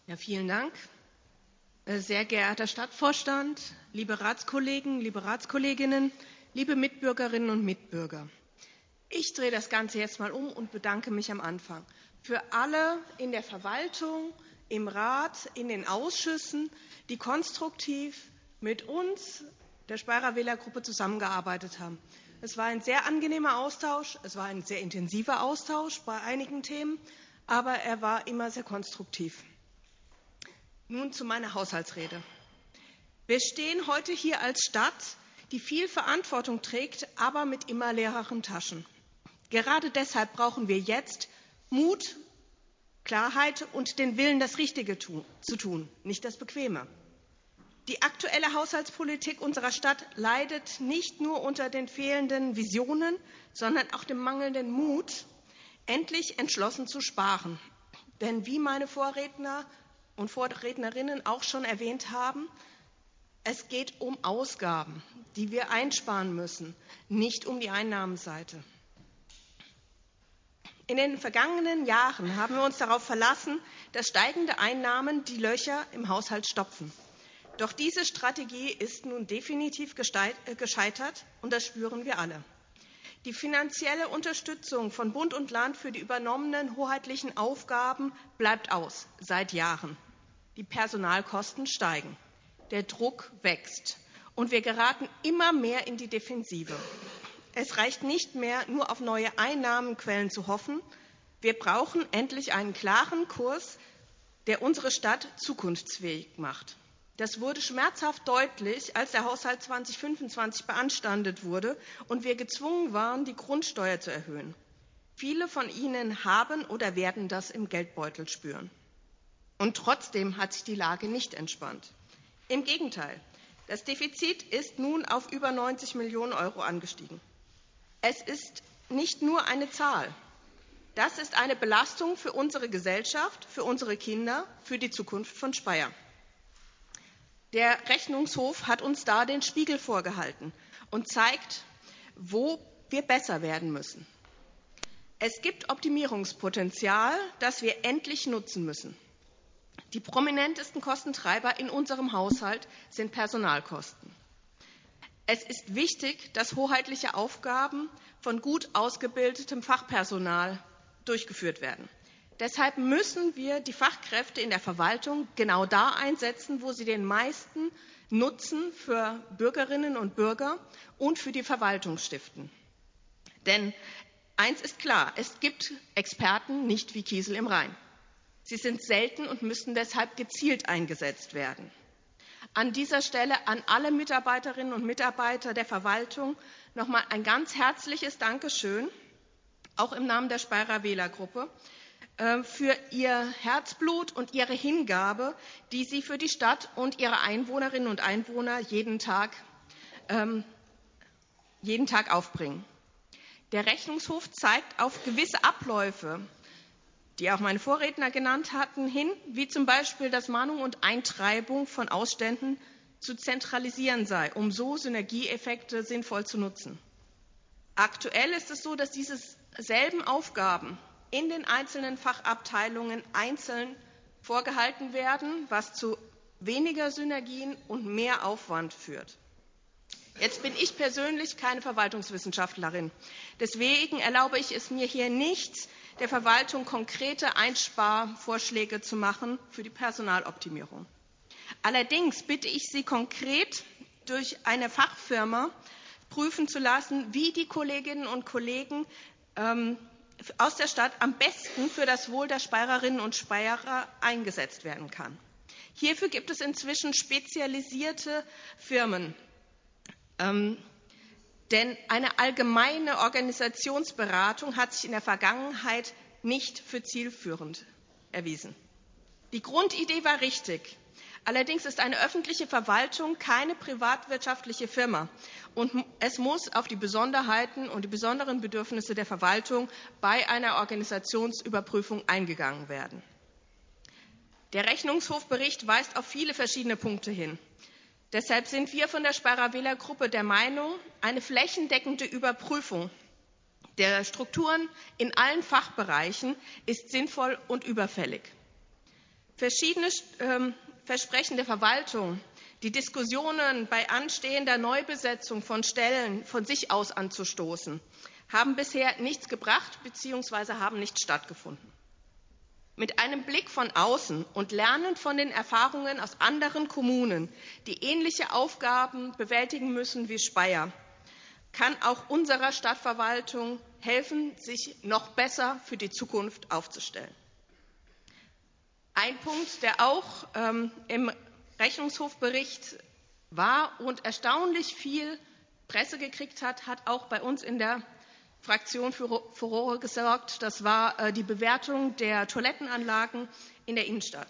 Ja, vielen Dank. Sehr geehrter Stadtvorstand, liebe Ratskollegen, liebe Ratskolleginnen, liebe Mitbürgerinnen und Mitbürger. Ich drehe das Ganze jetzt mal um und bedanke mich am Anfang für alle in der Verwaltung, im Rat, in den Ausschüssen, die konstruktiv mit uns, der Speyerer Wählergruppe, zusammengearbeitet haben. Es war ein sehr angenehmer Austausch, es war ein sehr intensiver Austausch bei einigen Themen, aber er war immer sehr konstruktiv. Nun zu meiner Haushaltsrede. Wir stehen heute hier als Stadt, die viel Verantwortung trägt, aber mit immer leereren Taschen. Gerade deshalb brauchen wir jetzt Mut, Klarheit und den Willen, das Richtige zu tun, nicht das Bequeme. Die aktuelle Haushaltspolitik unserer Stadt leidet nicht nur unter den fehlenden Visionen, sondern auch dem mangelnden Mut, endlich entschlossen zu sparen. Denn wie meine Vorredner und Vorrednerinnen auch schon erwähnt haben, es geht um Ausgaben, die wir einsparen müssen, nicht um die Einnahmenseite. In den vergangenen Jahren haben wir uns darauf verlassen, dass steigende Einnahmen die Löcher im Haushalt stopfen. Doch diese Strategie ist nun definitiv gescheitert, und das spüren wir alle. Die finanzielle Unterstützung von Bund und Land für die übernommenen hoheitlichen Aufgaben bleibt aus, seit Jahren. Die Personalkosten steigen, der Druck wächst, und wir geraten immer mehr in die Defensive. Es reicht nicht mehr, nur auf neue Einnahmenquellen zu hoffen. Wir brauchen endlich einen klaren Kurs, der unsere Stadt zukunftsfähig macht. Das wurde schmerzhaft deutlich, als der Haushalt 2025 beanstandet wurde und wir gezwungen waren, die Grundsteuer zu erhöhen. Viele von Ihnen haben oder werden das im Geldbeutel spüren. Und trotzdem hat sich die Lage nicht entspannt. Im Gegenteil, das Defizit ist nun auf über 90 Millionen € angestiegen. Es ist nicht nur eine Zahl. Das ist eine Belastung für unsere Gesellschaft, für unsere Kinder, für die Zukunft von Speyer. Der Rechnungshof hat uns da den Spiegel vorgehalten und zeigt, wo wir besser werden müssen. Es gibt Optimierungspotenzial, das wir endlich nutzen müssen. Die prominentesten Kostentreiber in unserem Haushalt sind Personalkosten. Es ist wichtig, dass hoheitliche Aufgaben von gut ausgebildetem Fachpersonal durchgeführt werden. Deshalb müssen wir die Fachkräfte in der Verwaltung genau da einsetzen, wo sie den meisten Nutzen für Bürgerinnen und Bürger und für die Verwaltung stiften. Denn eins ist klar, es gibt Experten nicht wie Kiesel im Rhein. Sie sind selten und müssen deshalb gezielt eingesetzt werden. An dieser Stelle an alle Mitarbeiterinnen und Mitarbeiter der Verwaltung noch einmal ein ganz herzliches Dankeschön, auch im Namen der Speyerer Wählergruppe, für Ihr Herzblut und Ihre Hingabe, die Sie für die Stadt und ihre Einwohnerinnen und Einwohner jeden Tag aufbringen. Der Rechnungshof zeigt auf gewisse Abläufe, die auch meine Vorredner genannt hatten, hin, wie zum Beispiel, dass Mahnung und Eintreibung von Ausständen zu zentralisieren sei, um so Synergieeffekte sinnvoll zu nutzen. Aktuell ist es so, dass diese selben Aufgaben in den einzelnen Fachabteilungen einzeln vorgehalten werden, was zu weniger Synergien und mehr Aufwand führt. Jetzt bin ich persönlich keine Verwaltungswissenschaftlerin. Deswegen erlaube ich es mir hier nicht, der Verwaltung konkrete Einsparvorschläge zu machen für die Personaloptimierung. Allerdings bitte ich Sie konkret durch eine Fachfirma prüfen zu lassen, wie die Kolleginnen und Kollegen aus der Stadt am besten für das Wohl der Speyerinnen und Speyerer eingesetzt werden kann. Hierfür gibt es inzwischen spezialisierte Firmen. Denn eine allgemeine Organisationsberatung hat sich in der Vergangenheit nicht für zielführend erwiesen. Die Grundidee war richtig. Allerdings ist eine öffentliche Verwaltung keine privatwirtschaftliche Firma. Und es muss auf die Besonderheiten und die besonderen Bedürfnisse der Verwaltung bei einer Organisationsüberprüfung eingegangen werden. Der Rechnungshofbericht weist auf viele verschiedene Punkte hin. Deshalb sind wir von der Speyerer Wählergruppe der Meinung, eine flächendeckende Überprüfung der Strukturen in allen Fachbereichen ist sinnvoll und überfällig. Verschiedene Versprechen der Verwaltung, die Diskussionen bei anstehender Neubesetzung von Stellen von sich aus anzustoßen, haben bisher nichts gebracht bzw. haben nicht stattgefunden. Mit einem Blick von außen und lernend von den Erfahrungen aus anderen Kommunen, die ähnliche Aufgaben bewältigen müssen wie Speyer, kann auch unserer Stadtverwaltung helfen, sich noch besser für die Zukunft aufzustellen. Ein Punkt, der auch im Rechnungshofbericht war und erstaunlich viel Presse gekriegt hat, hat auch bei uns in der Fraktion für Furore gesorgt. Das war die Bewertung der Toilettenanlagen in der Innenstadt.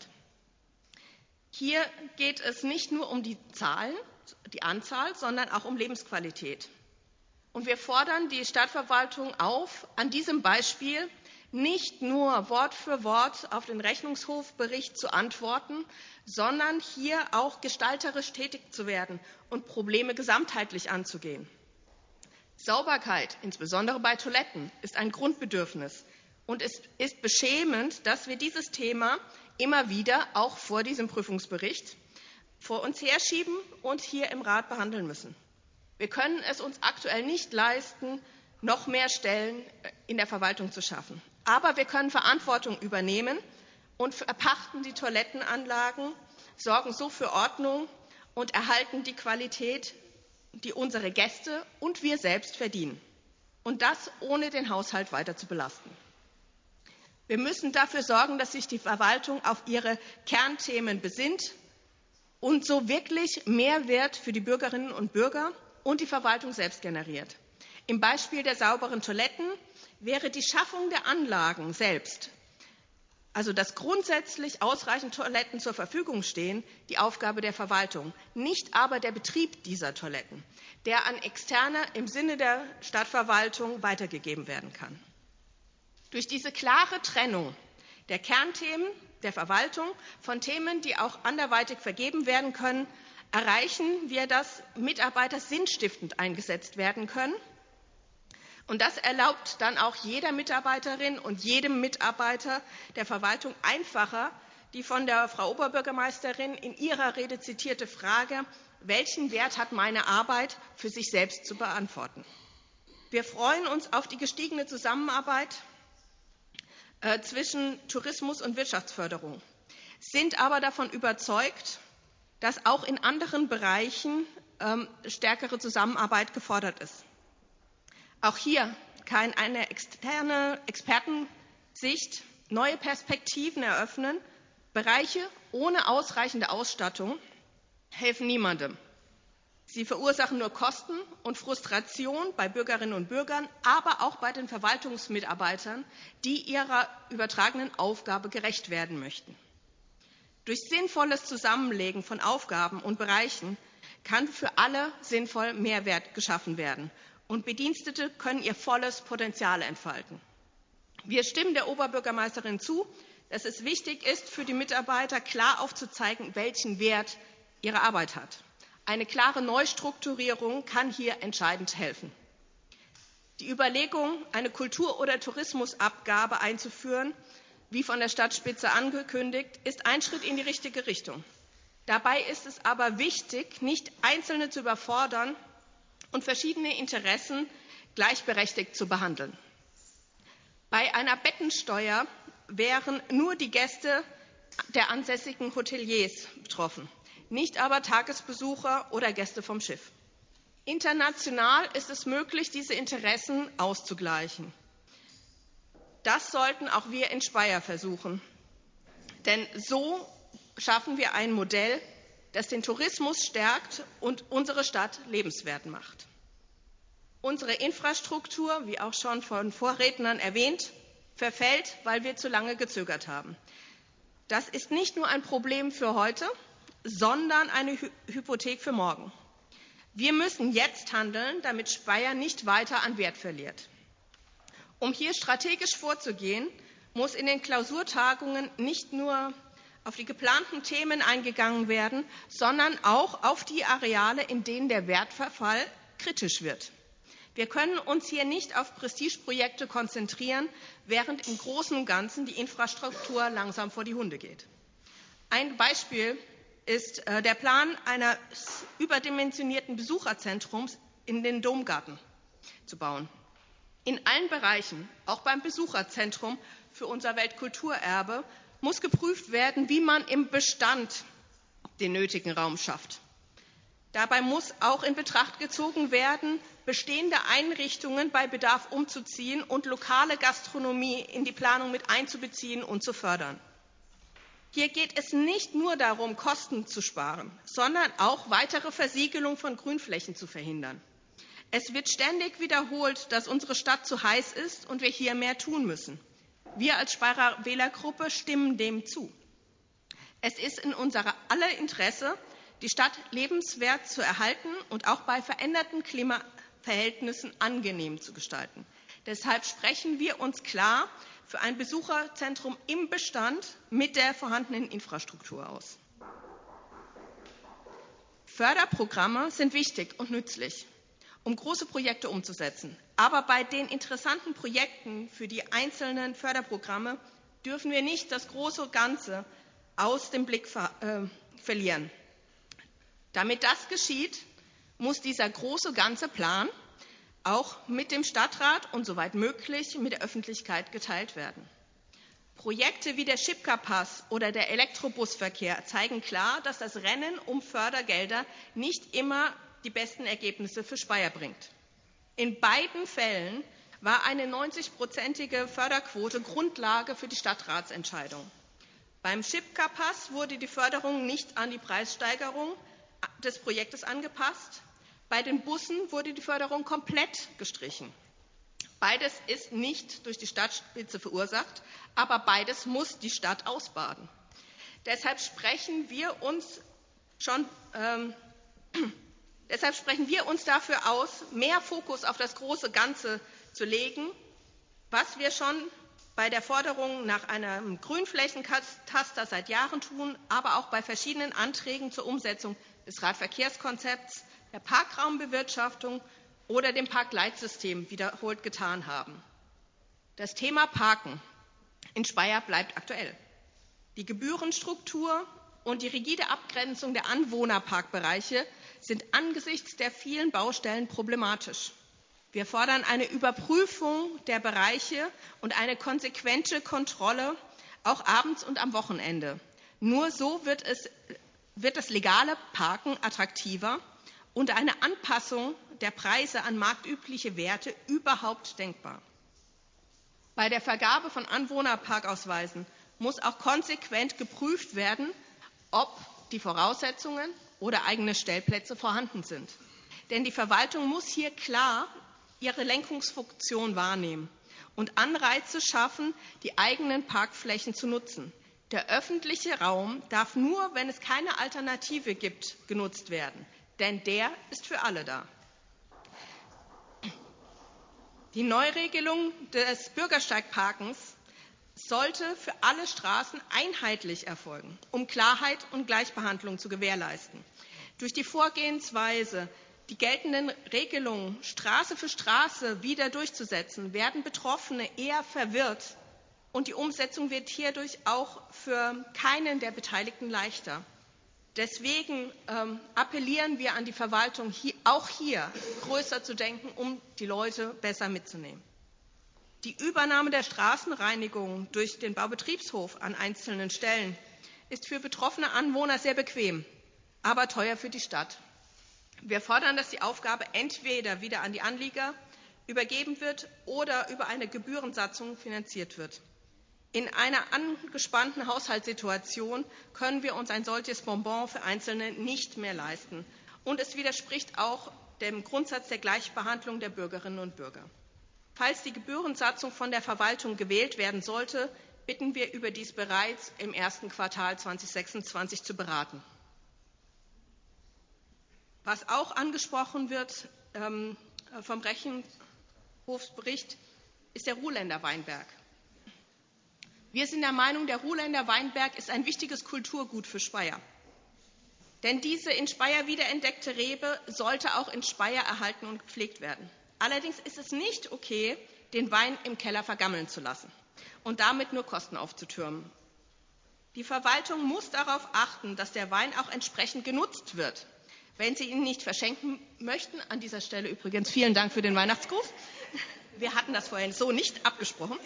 Hier geht es nicht nur um die Zahlen, die Anzahl, sondern auch um Lebensqualität. Und wir fordern die Stadtverwaltung auf, an diesem Beispiel nicht nur Wort für Wort auf den Rechnungshofbericht zu antworten, sondern hier auch gestalterisch tätig zu werden und Probleme gesamtheitlich anzugehen. Sauberkeit, insbesondere bei Toiletten, ist ein Grundbedürfnis. Und es ist beschämend, dass wir dieses Thema immer wieder, auch vor diesem Prüfungsbericht, vor uns herschieben und hier im Rat behandeln müssen. Wir können es uns aktuell nicht leisten, noch mehr Stellen in der Verwaltung zu schaffen. Aber wir können Verantwortung übernehmen und verpachten die Toilettenanlagen, sorgen so für Ordnung und erhalten die Qualität, die unsere Gäste und wir selbst verdienen. Und das ohne den Haushalt weiter zu belasten. Wir müssen dafür sorgen, dass sich die Verwaltung auf ihre Kernthemen besinnt und so wirklich Mehrwert für die Bürgerinnen und Bürger und die Verwaltung selbst generiert. Im Beispiel der sauberen Toiletten wäre die Schaffung der Anlagen selbst, also dass grundsätzlich ausreichend Toiletten zur Verfügung stehen, die Aufgabe der Verwaltung, nicht aber der Betrieb dieser Toiletten, der an Externe im Sinne der Stadtverwaltung weitergegeben werden kann. Durch diese klare Trennung der Kernthemen der Verwaltung von Themen, die auch anderweitig vergeben werden können, erreichen wir, dass Mitarbeiter sinnstiftend eingesetzt werden können. Und das erlaubt dann auch jeder Mitarbeiterin und jedem Mitarbeiter der Verwaltung einfacher die von der Frau Oberbürgermeisterin in ihrer Rede zitierte Frage, welchen Wert hat meine Arbeit, für sich selbst zu beantworten. Wir freuen uns auf die gestiegene Zusammenarbeit zwischen Tourismus und Wirtschaftsförderung, sind aber davon überzeugt, dass auch in anderen Bereichen stärkere Zusammenarbeit gefordert ist. Auch hier kann eine externe Expertensicht neue Perspektiven eröffnen. Bereiche ohne ausreichende Ausstattung helfen niemandem. Sie verursachen nur Kosten und Frustration bei Bürgerinnen und Bürgern, aber auch bei den Verwaltungsmitarbeitern, die ihrer übertragenen Aufgabe gerecht werden möchten. Durch sinnvolles Zusammenlegen von Aufgaben und Bereichen kann für alle sinnvoll Mehrwert geschaffen werden. Und Bedienstete können ihr volles Potenzial entfalten. Wir stimmen der Oberbürgermeisterin zu, dass es wichtig ist, für die Mitarbeiter klar aufzuzeigen, welchen Wert ihre Arbeit hat. Eine klare Neustrukturierung kann hier entscheidend helfen. Die Überlegung, eine Kultur- oder Tourismusabgabe einzuführen, wie von der Stadtspitze angekündigt, ist ein Schritt in die richtige Richtung. Dabei ist es aber wichtig, nicht Einzelne zu überfordern und verschiedene Interessen gleichberechtigt zu behandeln. Bei einer Bettensteuer wären nur die Gäste der ansässigen Hoteliers betroffen, nicht aber Tagesbesucher oder Gäste vom Schiff. International ist es möglich, diese Interessen auszugleichen. Das sollten auch wir in Speyer versuchen. Denn so schaffen wir ein Modell, das den Tourismus stärkt und unsere Stadt lebenswert macht. Unsere Infrastruktur, wie auch schon von Vorrednern erwähnt, verfällt, weil wir zu lange gezögert haben. Das ist nicht nur ein Problem für heute, sondern eine Hypothek für morgen. Wir müssen jetzt handeln, damit Speyer nicht weiter an Wert verliert. Um hier strategisch vorzugehen, muss in den Klausurtagungen nicht nur auf die geplanten Themen eingegangen werden, sondern auch auf die Areale, in denen der Wertverfall kritisch wird. Wir können uns hier nicht auf Prestigeprojekte konzentrieren, während im Großen und Ganzen die Infrastruktur langsam vor die Hunde geht. Ein Beispiel ist der Plan eines überdimensionierten Besucherzentrums in den Domgarten zu bauen. In allen Bereichen, auch beim Besucherzentrum für unser Weltkulturerbe, muss geprüft werden, wie man im Bestand den nötigen Raum schafft. Dabei muss auch in Betracht gezogen werden, bestehende Einrichtungen bei Bedarf umzuziehen und lokale Gastronomie in die Planung mit einzubeziehen und zu fördern. Hier geht es nicht nur darum, Kosten zu sparen, sondern auch weitere Versiegelung von Grünflächen zu verhindern. Es wird ständig wiederholt, dass unsere Stadt zu heiß ist und wir hier mehr tun müssen. Wir als Speyerer Wählergruppe stimmen dem zu. Es ist in unser aller Interesse, die Stadt lebenswert zu erhalten und auch bei veränderten Klimaverhältnissen angenehm zu gestalten. Deshalb sprechen wir uns klar für ein Besucherzentrum im Bestand mit der vorhandenen Infrastruktur aus. Förderprogramme sind wichtig und nützlich, um große Projekte umzusetzen. Aber bei den interessanten Projekten für die einzelnen Förderprogramme dürfen wir nicht das große Ganze aus dem Blick verlieren. Damit das geschieht, muss dieser große ganze Plan auch mit dem Stadtrat und soweit möglich mit der Öffentlichkeit geteilt werden. Projekte wie der Schipka-Pass oder der Elektrobusverkehr zeigen klar, dass das Rennen um Fördergelder nicht immer die besten Ergebnisse für Speyer bringt. In beiden Fällen war eine 90-prozentige Förderquote Grundlage für die Stadtratsentscheidung. Beim Schipka-Pass wurde die Förderung nicht an die Preissteigerung des Projektes angepasst. Bei den Bussen wurde die Förderung komplett gestrichen. Beides ist nicht durch die Stadtspitze verursacht, aber beides muss die Stadt ausbaden. Deshalb sprechen wir uns dafür aus, mehr Fokus auf das große Ganze zu legen, was wir schon bei der Forderung nach einem Grünflächenkataster seit Jahren tun, aber auch bei verschiedenen Anträgen zur Umsetzung des Radverkehrskonzepts, der Parkraumbewirtschaftung oder dem Parkleitsystem wiederholt getan haben. Das Thema Parken in Speyer bleibt aktuell. Die Gebührenstruktur und die rigide Abgrenzung der Anwohnerparkbereiche sind angesichts der vielen Baustellen problematisch. Wir fordern eine Überprüfung der Bereiche und eine konsequente Kontrolle, auch abends und am Wochenende. Nur so wird das legale Parken attraktiver und eine Anpassung der Preise an marktübliche Werte überhaupt denkbar. Bei der Vergabe von Anwohnerparkausweisen muss auch konsequent geprüft werden, ob die Voraussetzungen oder eigene Stellplätze vorhanden sind. Denn die Verwaltung muss hier klar ihre Lenkungsfunktion wahrnehmen und Anreize schaffen, die eigenen Parkflächen zu nutzen. Der öffentliche Raum darf nur, wenn es keine Alternative gibt, genutzt werden, denn der ist für alle da. Die Neuregelung des Bürgersteigparkens sollte für alle Straßen einheitlich erfolgen, um Klarheit und Gleichbehandlung zu gewährleisten. Durch die Vorgehensweise, die geltenden Regelungen Straße für Straße wieder durchzusetzen, werden Betroffene eher verwirrt und die Umsetzung wird hierdurch auch für keinen der Beteiligten leichter. Deswegen appellieren wir an die Verwaltung, auch hier größer zu denken, um die Leute besser mitzunehmen. Die Übernahme der Straßenreinigung durch den Baubetriebshof an einzelnen Stellen ist für betroffene Anwohner sehr bequem, aber teuer für die Stadt. Wir fordern, dass die Aufgabe entweder wieder an die Anlieger übergeben wird oder über eine Gebührensatzung finanziert wird. In einer angespannten Haushaltssituation können wir uns ein solches Bonbon für Einzelne nicht mehr leisten. Und es widerspricht auch dem Grundsatz der Gleichbehandlung der Bürgerinnen und Bürger. Falls die Gebührensatzung von der Verwaltung gewählt werden sollte, bitten wir, über dies bereits im ersten Quartal 2026 zu beraten. Was auch angesprochen wird vom Rechenhofsbericht, ist der Ruhländer Weinberg. Wir sind der Meinung, der Ruhländer Weinberg ist ein wichtiges Kulturgut für Speyer. Denn diese in Speyer wiederentdeckte Rebe sollte auch in Speyer erhalten und gepflegt werden. Allerdings ist es nicht okay, den Wein im Keller vergammeln zu lassen und damit nur Kosten aufzutürmen. Die Verwaltung muss darauf achten, dass der Wein auch entsprechend genutzt wird. Wenn Sie ihn nicht verschenken möchten, an dieser Stelle übrigens vielen Dank für den Weihnachtsgruß. Wir hatten das vorhin so nicht abgesprochen.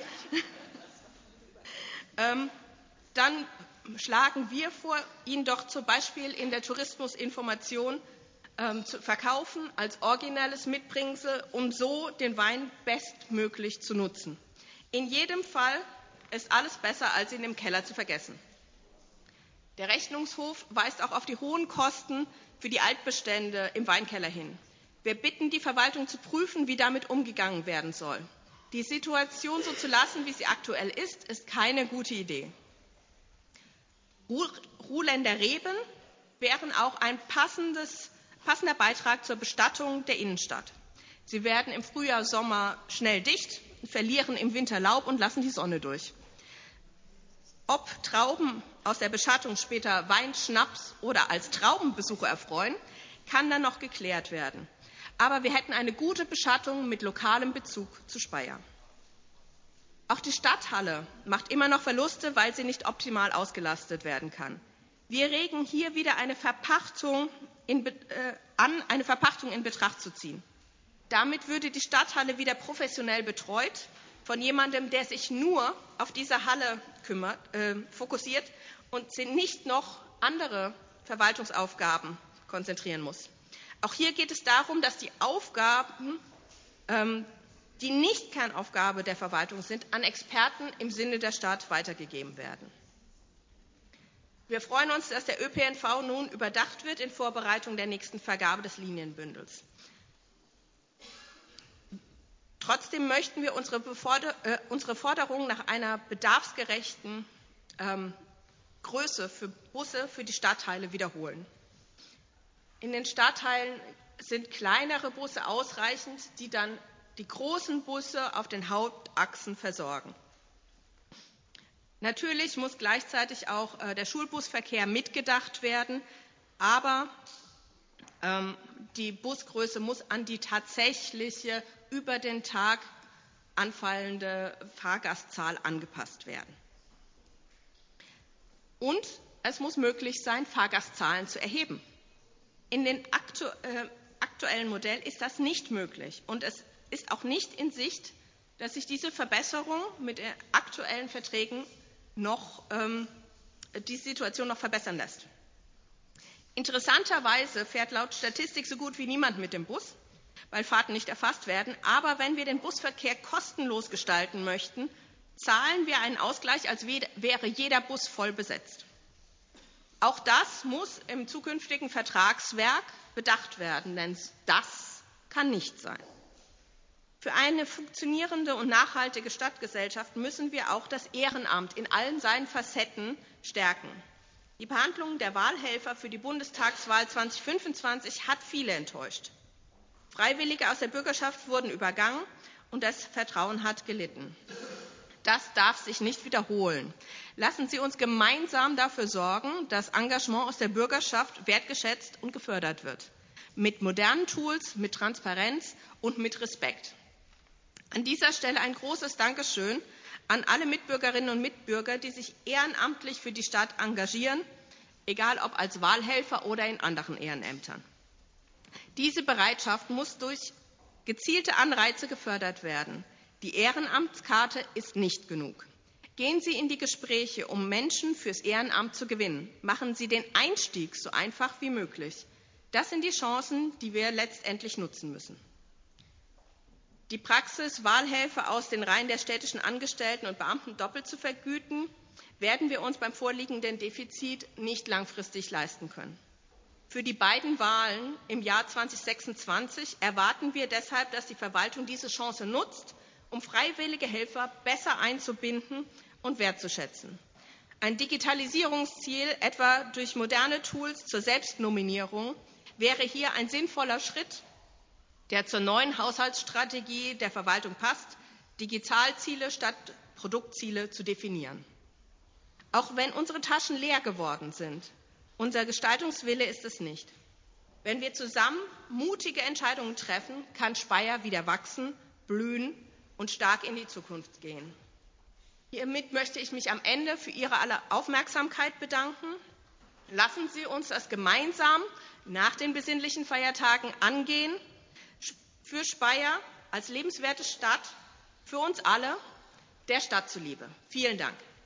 Dann schlagen wir vor, ihn doch zum Beispiel in der Tourismusinformation zu verkaufen als originelles Mitbringsel, um so den Wein bestmöglich zu nutzen. In jedem Fall ist alles besser, als ihn im Keller zu vergessen. Der Rechnungshof weist auch auf die hohen Kosten für die Altbestände im Weinkeller hin. Wir bitten die Verwaltung zu prüfen, wie damit umgegangen werden soll. Die Situation so zu lassen, wie sie aktuell ist keine gute Idee. Ruhländer Reben wären auch ein passender Beitrag zur Bestattung der Innenstadt. Sie werden im Frühjahr, Sommer schnell dicht, verlieren im Winter Laub und lassen die Sonne durch. Ob Trauben aus der Beschattung später Wein, Schnaps oder als Traubenbesucher erfreuen, kann dann noch geklärt werden. Aber wir hätten eine gute Beschattung mit lokalem Bezug zu Speyer. Auch die Stadthalle macht immer noch Verluste, weil sie nicht optimal ausgelastet werden kann. Wir regen hier wieder eine Verpachtung in Betracht zu ziehen. Damit würde die Stadthalle wieder professionell betreut von jemandem, der sich nur auf diese Halle fokussiert und sich nicht noch andere Verwaltungsaufgaben konzentrieren muss. Auch hier geht es darum, dass die Aufgaben, die nicht Kernaufgabe der Verwaltung sind, an Experten im Sinne der Stadt weitergegeben werden. Wir freuen uns, dass der ÖPNV nun überdacht wird in Vorbereitung der nächsten Vergabe des Linienbündels. Trotzdem möchten wir unsere Forderung nach einer bedarfsgerechten Größe für Busse für die Stadtteile wiederholen. In den Stadtteilen sind kleinere Busse ausreichend, die dann die großen Busse auf den Hauptachsen versorgen. Natürlich muss gleichzeitig auch der Schulbusverkehr mitgedacht werden, aber die Busgröße muss an die tatsächliche über den Tag anfallende Fahrgastzahl angepasst werden. Und es muss möglich sein, Fahrgastzahlen zu erheben. In dem aktuellen Modell ist das nicht möglich. Und es ist auch nicht in Sicht, dass sich diese Verbesserung mit den aktuellen Verträgen die Situation noch verbessern lässt. Interessanterweise fährt laut Statistik so gut wie niemand mit dem Bus, weil Fahrten nicht erfasst werden. Aber wenn wir den Busverkehr kostenlos gestalten möchten, zahlen wir einen Ausgleich, als wäre jeder Bus voll besetzt. Auch das muss im zukünftigen Vertragswerk bedacht werden, denn das kann nicht sein. Für eine funktionierende und nachhaltige Stadtgesellschaft müssen wir auch das Ehrenamt in allen seinen Facetten stärken. Die Behandlung der Wahlhelfer für die Bundestagswahl 2025 hat viele enttäuscht. Freiwillige aus der Bürgerschaft wurden übergangen und das Vertrauen hat gelitten. Das darf sich nicht wiederholen. Lassen Sie uns gemeinsam dafür sorgen, dass Engagement aus der Bürgerschaft wertgeschätzt und gefördert wird. Mit modernen Tools, mit Transparenz und mit Respekt. An dieser Stelle ein großes Dankeschön an alle Mitbürgerinnen und Mitbürger, die sich ehrenamtlich für die Stadt engagieren, egal ob als Wahlhelfer oder in anderen Ehrenämtern. Diese Bereitschaft muss durch gezielte Anreize gefördert werden. Die Ehrenamtskarte ist nicht genug. Gehen Sie in die Gespräche, um Menschen fürs Ehrenamt zu gewinnen. Machen Sie den Einstieg so einfach wie möglich. Das sind die Chancen, die wir letztendlich nutzen müssen. Die Praxis, Wahlhelfer aus den Reihen der städtischen Angestellten und Beamten doppelt zu vergüten, werden wir uns beim vorliegenden Defizit nicht langfristig leisten können. Für die beiden Wahlen im Jahr 2026 erwarten wir deshalb, dass die Verwaltung diese Chance nutzt, um freiwillige Helfer besser einzubinden und wertzuschätzen. Ein Digitalisierungsziel, etwa durch moderne Tools zur Selbstnominierung, wäre hier ein sinnvoller Schritt, der zur neuen Haushaltsstrategie der Verwaltung passt, Digitalziele statt Produktziele zu definieren. Auch wenn unsere Taschen leer geworden sind, unser Gestaltungswille ist es nicht. Wenn wir zusammen mutige Entscheidungen treffen, kann Speyer wieder wachsen, blühen und stark in die Zukunft gehen. Hiermit möchte ich mich am Ende für Ihre aller Aufmerksamkeit bedanken. Lassen Sie uns das gemeinsam nach den besinnlichen Feiertagen angehen, für Speyer als lebenswerte Stadt, für uns alle, der Stadt zuliebe. Vielen Dank.